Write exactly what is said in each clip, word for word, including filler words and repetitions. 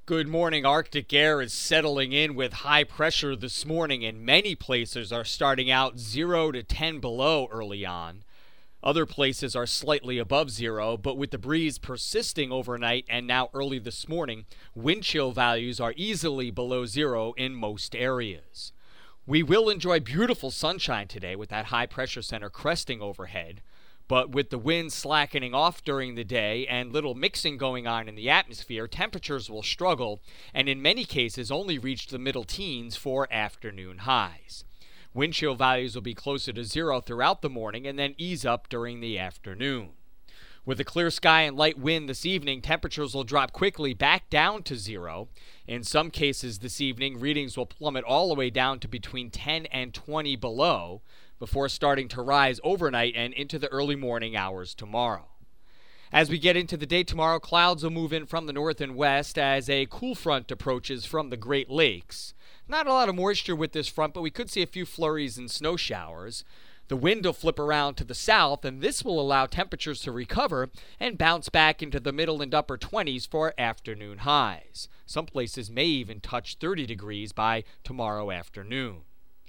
Good morning. Arctic air is settling in with high pressure this morning, and many places are starting out zero to ten below early on. Other places are slightly above zero, but with the breeze persisting overnight and now early this morning, wind chill values are easily below zero in most areas. We will enjoy beautiful sunshine today with that high pressure center cresting overhead. But with the wind slackening off during the day and little mixing going on in the atmosphere, temperatures will struggle and in many cases only reach the middle teens for afternoon highs. Wind chill values will be closer to zero throughout the morning and then ease up during the afternoon. With a clear sky and light wind this evening, temperatures will drop quickly back down to zero. In some cases this evening, readings will plummet all the way down to between ten and twenty below, before starting to rise overnight and into the early morning hours tomorrow. As we get into the day tomorrow, clouds will move in from the north and west as a cool front approaches from the Great Lakes. Not a lot of moisture with this front, but we could see a few flurries and snow showers. The wind will flip around to the south, and this will allow temperatures to recover and bounce back into the middle and upper twenties for afternoon highs. Some places may even touch thirty degrees by tomorrow afternoon.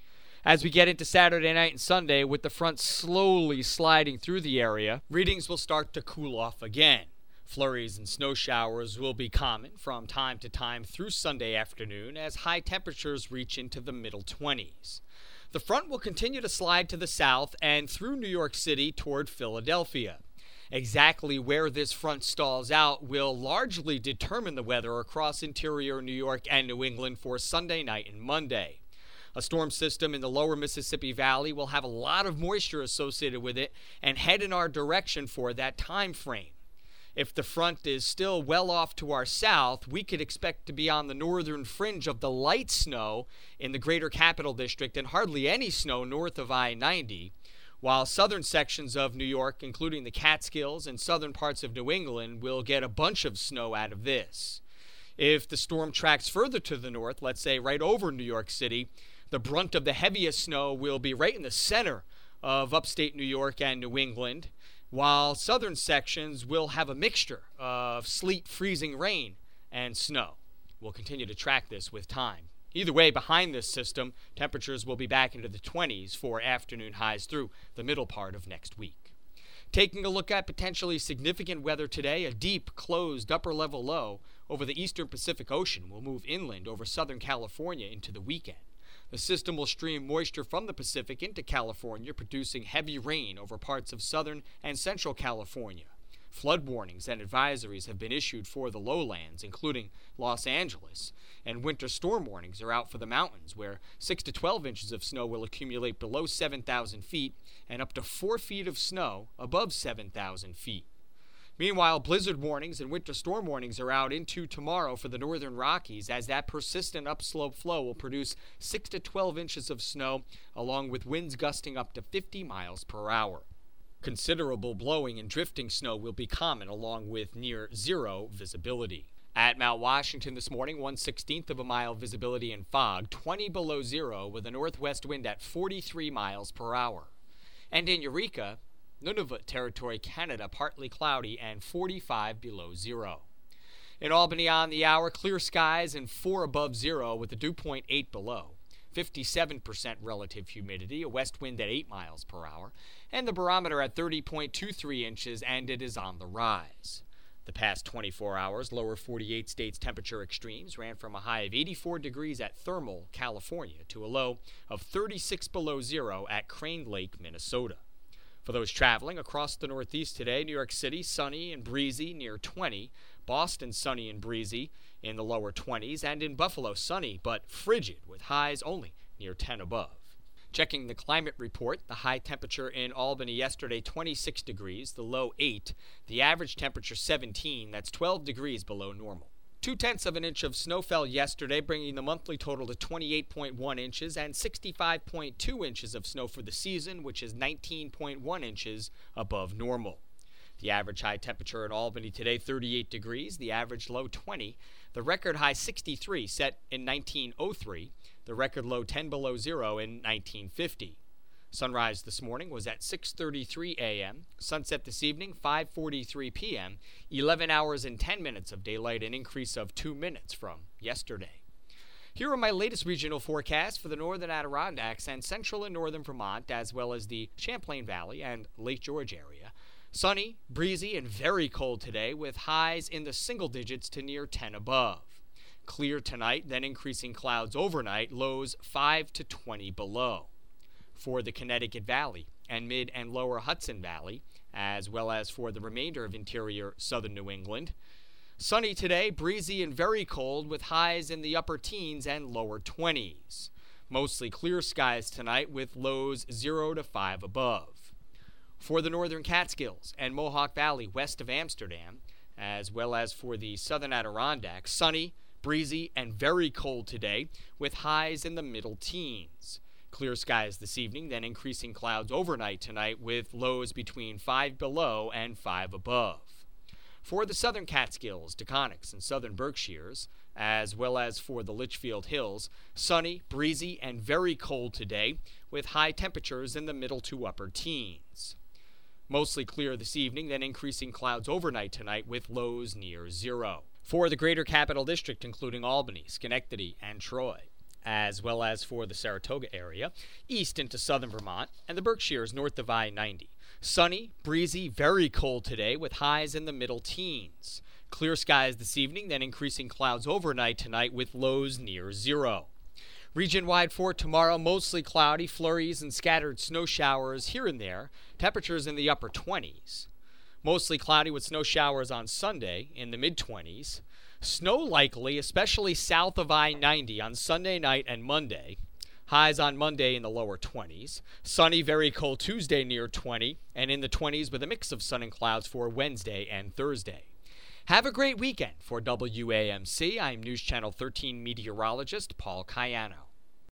As we get into Saturday night and Sunday, with the front slowly sliding through the area, readings will start to cool off again. Flurries and snow showers will be common from time to time through Sunday afternoon as high temperatures reach into the middle twenties. The front will continue to slide to the south and through New York City toward Philadelphia. Exactly where this front stalls out will largely determine the weather across interior New York and New England for Sunday night and Monday. A storm system in the lower Mississippi Valley will have a lot of moisture associated with it and head in our direction for that time frame. If the front is still well off to our south, we could expect to be on the northern fringe of the light snow in the greater capital district and hardly any snow north of I ninety, while southern sections of New York, including the Catskills and southern parts of New England, will get a bunch of snow out of this. If the storm tracks further to the north, let's say right over New York City, the brunt of the heaviest snow will be right in the center of upstate New York and New England, while southern sections will have a mixture of sleet, freezing rain, and snow. We'll continue to track this with time. Either way, behind this system, temperatures will be back into the twenties for afternoon highs through the middle part of next week. Taking a look at potentially significant weather today, a deep, closed upper-level low over the eastern Pacific Ocean will move inland over Southern California into the weekend. The system will stream moisture from the Pacific into California, producing heavy rain over parts of southern and central California. Flood warnings and advisories have been issued for the lowlands, including Los Angeles, and winter storm warnings are out for the mountains, where six to twelve inches of snow will accumulate below seven thousand feet and up to four feet of snow above seven thousand feet. Meanwhile, blizzard warnings and winter storm warnings are out into tomorrow for the northern Rockies, as that persistent upslope flow will produce six to twelve inches of snow, along with winds gusting up to fifty miles per hour. Considerable blowing and drifting snow will be common, along with near zero visibility. At Mount Washington this morning, one sixteenth of a mile visibility in fog, twenty below zero, with a northwest wind at forty-three miles per hour. And in Eureka, Nunavut Territory, Canada, partly cloudy and forty-five below zero. In Albany on the hour, clear skies and four above zero with a dew point eight below. fifty-seven percent relative humidity, a west wind at eight miles per hour, and the barometer at thirty point two three inches, and it is on the rise. The past twenty-four hours, lower forty-eight states temperature extremes ran from a high of eighty-four degrees at Thermal, California, to a low of thirty-six below zero at Crane Lake, Minnesota. For those traveling across the Northeast today, New York City, sunny and breezy near twenty. Boston, sunny and breezy in the lower twenties. And in Buffalo, sunny but frigid with highs only near ten above. Checking the climate report, the high temperature in Albany yesterday, twenty-six degrees, the low eight. The average temperature, seventeen. That's twelve degrees below normal. Two-tenths of an inch of snow fell yesterday, bringing the monthly total to twenty-eight point one inches and sixty-five point two inches of snow for the season, which is nineteen point one inches above normal. The average high temperature in Albany today, thirty-eight degrees, the average low twenty, the record high sixty-three set in nineteen oh three, the record low ten below zero in nineteen fifty. Sunrise this morning was at six thirty-three a.m., sunset this evening five forty-three p.m., eleven hours and ten minutes of daylight, an increase of two minutes from yesterday. Here are my latest regional forecasts for the northern Adirondacks and central and northern Vermont, as well as the Champlain Valley and Lake George area. Sunny, breezy, and very cold today, with highs in the single digits to near ten above. Clear tonight, then increasing clouds overnight, lows five to twenty below. For the Connecticut Valley and mid and lower Hudson Valley, as well as for the remainder of interior southern New England, sunny today, breezy and very cold, with highs in the upper teens and lower twenties. Mostly clear skies tonight, with lows zero to five above. For the northern Catskills and Mohawk Valley west of Amsterdam, as well as for the southern Adirondacks, sunny, breezy, and very cold today, with highs in the middle teens. Clear skies this evening, then increasing clouds overnight tonight, with lows between five below and five above. For the southern Catskills, Taconics, and southern Berkshires, as well as for the Litchfield Hills, sunny, breezy, and very cold today, with high temperatures in the middle to upper teens. Mostly clear this evening, then increasing clouds overnight tonight, with lows near zero. For the greater Capital District, including Albany, Schenectady, and Troy, as well as for the Saratoga area, east into southern Vermont, and the Berkshires north of I ninety. Sunny, breezy, very cold today, with highs in the middle teens. Clear skies this evening, then increasing clouds overnight tonight, with lows near zero. Region-wide for tomorrow, mostly cloudy, flurries and scattered snow showers here and there, temperatures in the upper twenties. Mostly cloudy with snow showers on Sunday in the mid-twenties. Snow likely, especially south of I ninety on Sunday night and Monday. Highs on Monday in the lower twenties. Sunny, very cold Tuesday near twenty, and in the twenties with a mix of sun and clouds for Wednesday and Thursday. Have a great weekend. For W A M C, I'm News Channel thirteen meteorologist Paul Cayano.